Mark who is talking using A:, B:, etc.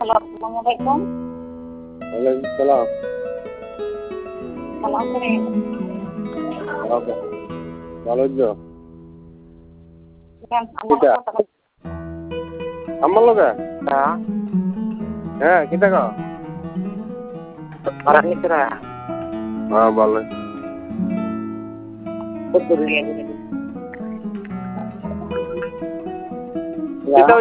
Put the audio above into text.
A: Hello, আসসালামু আলাইকুম।
B: ওয়ালাইকুম সালাম।
A: ভালো আছেন?
B: ভালো আছো?
A: আমার
B: কিটা
A: কথা বল।
B: আমার লগে?
A: হ্যাঁ,
B: হ্যাঁ কিটা কও?
A: ভাড়া নিতে না।
B: হ্যাঁ ভালো।
A: কত দূর নিয়ে যাবেন?
B: কিটা